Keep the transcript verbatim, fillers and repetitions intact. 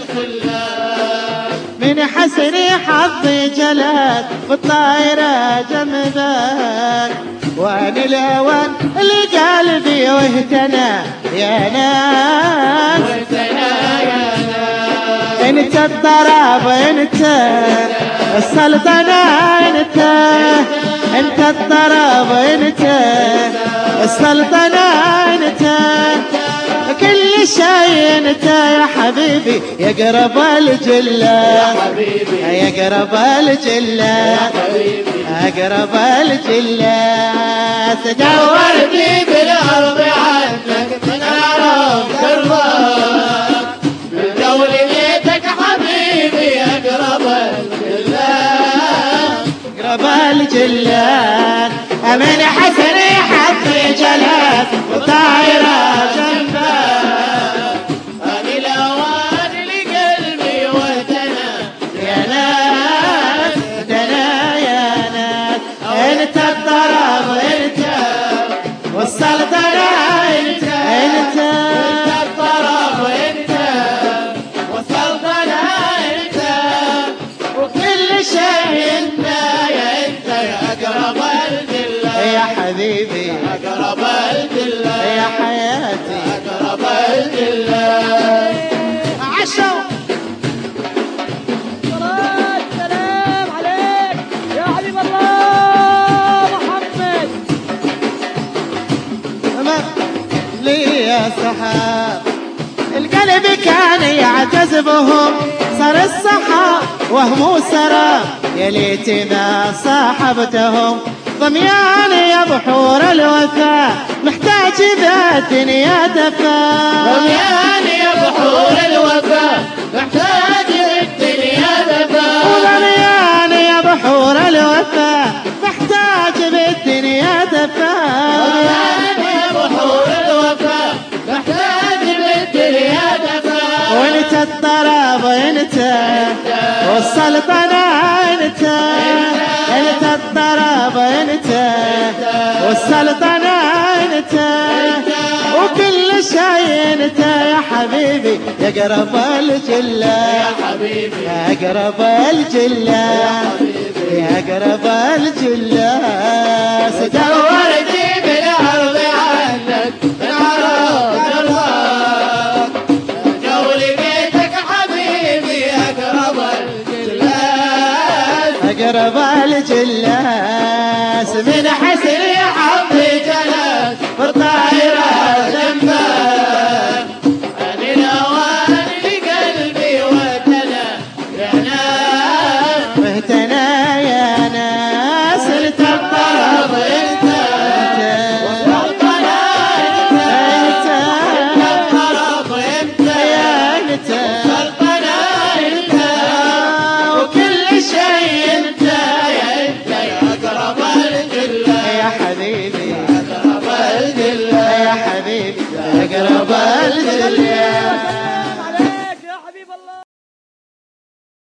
من حسني حظي جلت بالطايرة جنبك، وان الاوان اللي قلبي واهتنى يا ناس، انت الضرب انت السلطنة انت، انت الضرب انت السلطنة انت، كل شيء انت يا حبيبي يا قرب الجلة، يا حبيبي يا قرب الجلة، يا حبيبي يا قرب الجلة. دورتني بالارض عنك من العرب دربك، من دول بيتك حبيبي يا قرب الجلة، قرب الجلة. من حسني حظي جلت وطايرة جنبك، هذه الاوان لقلبي واهتنى يا ناس دنا يا ناس، انت الضرب انت والسلطنة انت، انت الطرف انت والسلطنة انت، وكل شيء انت يا انت يا اقرب الجلة، يا حبيبي اقرب الجلة يا حياتي اقرب الجلة. عشو. صلاة سلام عليك يا حبيب الله محمد. لي يا سحاب القلب كان يعتزبهم، صار السحاب وهم سراب، يا ليتي ما صاحبتهم، ضميان يا بحور الوفاء محتاج ذا الدنيا دفا، ضميان يا بحور الوفاء محتاج الدنيا دفا، ضميان يا بحور الوفاء محتاج بالدنيا دفا، يا بحور الوفاء محتاج بالدنيا دفا، وانت الطرب انت والسلطنة انت، انت الطرب انت والسلطنة انت، وكل شيء انت يا حبيبي يا قرب الجلة، يا حبيبي يا قرب الجلة، يا قرب الجلة. دورتي بالارض عنك من عرب دربك، جول بيتك حبيبي اقرب الجلة، أقرب الجلاس من